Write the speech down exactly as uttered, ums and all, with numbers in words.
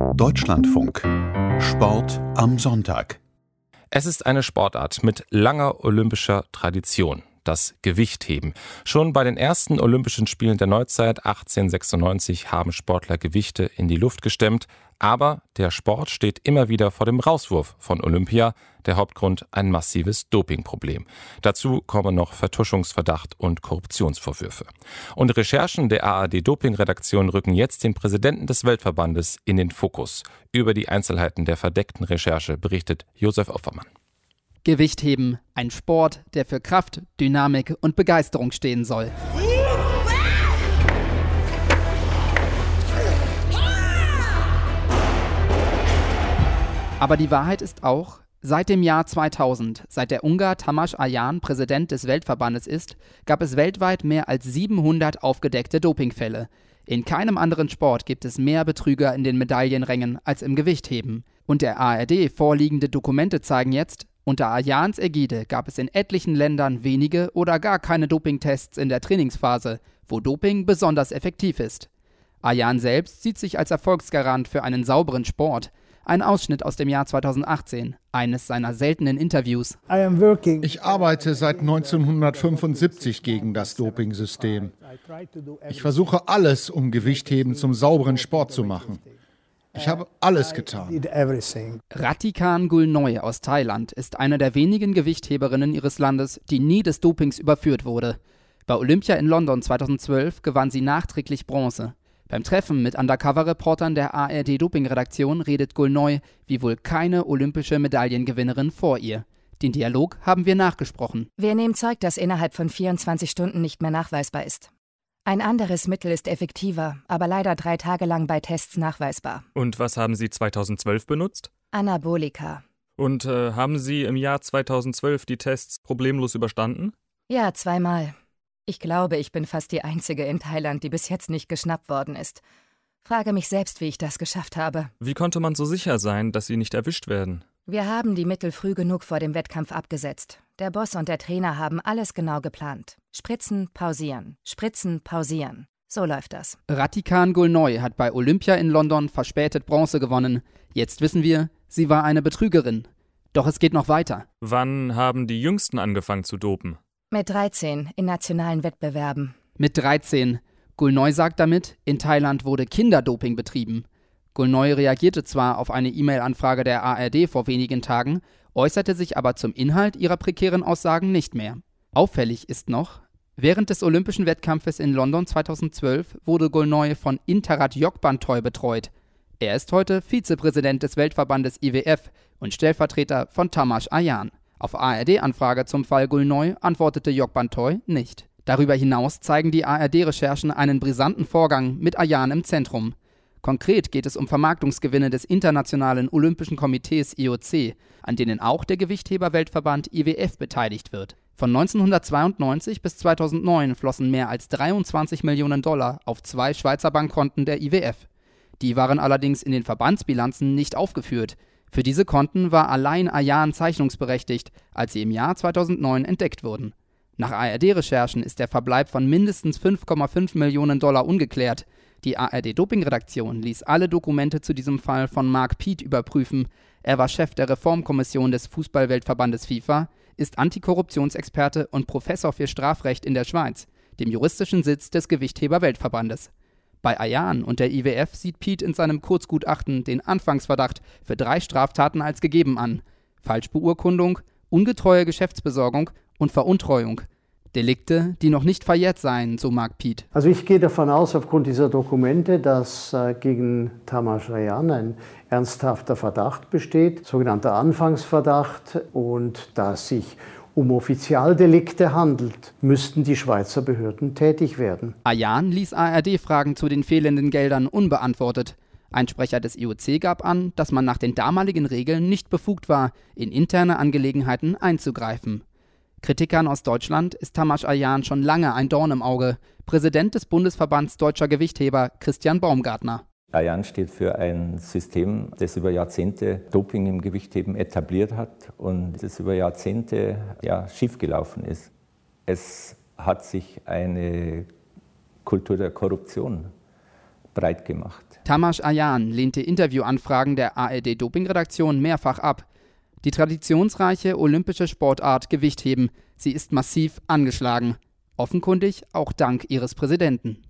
Deutschlandfunk. Sport am Sonntag. Es ist eine Sportart mit langer olympischer Tradition, das Gewichtheben. Schon bei den ersten Olympischen Spielen der Neuzeit achtzehnhundertsechsundneunzig haben Sportler Gewichte in die Luft gestemmt. Aber der Sport steht immer wieder vor dem Rauswurf von Olympia. Der Hauptgrund ein massives Dopingproblem. Dazu kommen noch Vertuschungsverdacht und Korruptionsvorwürfe. Und Recherchen der A R D-Doping-Redaktion rücken jetzt den Präsidenten des Weltverbandes in den Fokus. Über die Einzelheiten der verdeckten Recherche berichtet Josef Opfermann. Gewichtheben, ein Sport, der für Kraft, Dynamik und Begeisterung stehen soll. Aber die Wahrheit ist auch, seit dem Jahr zweitausend, seit der Ungar Tamás Ayan Präsident des Weltverbandes ist, gab es weltweit mehr als siebenhundert aufgedeckte Dopingfälle. In keinem anderen Sport gibt es mehr Betrüger in den Medaillenrängen als im Gewichtheben. Und der A R D vorliegende Dokumente zeigen jetzt, unter Ayans Ägide gab es in etlichen Ländern wenige oder gar keine Dopingtests in der Trainingsphase, wo Doping besonders effektiv ist. Ayan selbst sieht sich als Erfolgsgarant für einen sauberen Sport. Ein Ausschnitt aus dem Jahr zweitausendachtzehn, eines seiner seltenen Interviews. Ich arbeite seit neunzehnhundertfünfundsiebzig gegen das Dopingsystem. Ich versuche alles, um Gewichtheben zum sauberen Sport zu machen. Ich habe alles getan. Rattikan Gulnoy aus Thailand ist eine der wenigen Gewichtheberinnen ihres Landes, die nie des Dopings überführt wurde. Bei Olympia in London zweitausendzwölf gewann sie nachträglich Bronze. Beim Treffen mit Undercover-Reportern der A R D-Doping-Redaktion redet Gulnoy wie wohl keine olympische Medaillengewinnerin vor ihr. Den Dialog haben wir nachgesprochen. Wir nehmen Zeug, das innerhalb von vierundzwanzig Stunden nicht mehr nachweisbar ist. Ein anderes Mittel ist effektiver, aber leider drei Tage lang bei Tests nachweisbar. Und was haben Sie zweitausendzwölf benutzt? Anabolika. Und äh, haben Sie im Jahr zweitausendzwölf die Tests problemlos überstanden? Ja, zweimal. Ich glaube, ich bin fast die Einzige in Thailand, die bis jetzt nicht geschnappt worden ist. Frage mich selbst, wie ich das geschafft habe. Wie konnte man so sicher sein, dass Sie nicht erwischt werden? Wir haben die Mittel früh genug vor dem Wettkampf abgesetzt. Der Boss und der Trainer haben alles genau geplant. Spritzen, pausieren. Spritzen, pausieren. So läuft das. Rattikan Gulnoy hat bei Olympia in London verspätet Bronze gewonnen. Jetzt wissen wir, sie war eine Betrügerin. Doch es geht noch weiter. Wann haben die Jüngsten angefangen zu dopen? Mit dreizehn in nationalen Wettbewerben. Mit dreizehn. Gulnoy sagt damit, in Thailand wurde Kinderdoping betrieben. Gulnoy reagierte zwar auf eine E-Mail-Anfrage der A R D vor wenigen Tagen, äußerte sich aber zum Inhalt ihrer prekären Aussagen nicht mehr. Auffällig ist noch, während des olympischen Wettkampfes in London zweitausendzwölf wurde Gulnoy von Intarat Yokbantoy betreut. Er ist heute Vizepräsident des Weltverbandes I W F und Stellvertreter von Tamás Ayan. Auf A R D-Anfrage zum Fall Gulnoy antwortete Yokbantoy nicht. Darüber hinaus zeigen die A R D-Recherchen einen brisanten Vorgang mit Ayan im Zentrum. Konkret geht es um Vermarktungsgewinne des Internationalen Olympischen Komitees I O C, an denen auch der Gewichtheber-Weltverband I W F beteiligt wird. Von neunzehnhundertzweiundneunzig bis zweitausendneun flossen mehr als dreiundzwanzig Millionen Dollar auf zwei Schweizer Bankkonten der I W F. Die waren allerdings in den Verbandsbilanzen nicht aufgeführt. Für diese Konten war allein Ayan zeichnungsberechtigt, als sie im Jahr zweitausendneun entdeckt wurden. Nach A R D-Recherchen ist der Verbleib von mindestens fünf Komma fünf Millionen Dollar ungeklärt. Die A R D-Doping-Redaktion ließ alle Dokumente zu diesem Fall von Mark Piet überprüfen. Er war Chef der Reformkommission des Fußballweltverbandes FIFA, ist Antikorruptionsexperte und Professor für Strafrecht in der Schweiz, dem juristischen Sitz des Gewichtheber-Weltverbandes. Bei Ayan und der I W F sieht Piet in seinem Kurzgutachten den Anfangsverdacht für drei Straftaten als gegeben an: Falschbeurkundung, ungetreue Geschäftsbesorgung und Veruntreuung. Delikte, die noch nicht verjährt seien, so Mark Piet. Also ich gehe davon aus, aufgrund dieser Dokumente, dass äh, gegen Tamás Ayan ein ernsthafter Verdacht besteht, sogenannter Anfangsverdacht, und da es sich um Offizialdelikte handelt, müssten die Schweizer Behörden tätig werden. Ayan ließ A R D-Fragen zu den fehlenden Geldern unbeantwortet. Ein Sprecher des I O C gab an, dass man nach den damaligen Regeln nicht befugt war, in interne Angelegenheiten einzugreifen. Kritikern aus Deutschland ist Tamás Ayan schon lange ein Dorn im Auge. Präsident des Bundesverbands Deutscher Gewichtheber Christian Baumgartner. Ayan steht für ein System, das über Jahrzehnte Doping im Gewichtheben etabliert hat und das über Jahrzehnte ja, schiefgelaufen ist. Es hat sich eine Kultur der Korruption breit gemacht. Tamas Ayan lehnte Interviewanfragen der A R D-Dopingredaktion mehrfach ab. Die traditionsreiche olympische Sportart Gewichtheben, sie ist massiv angeschlagen. Offenkundig auch dank ihres Präsidenten.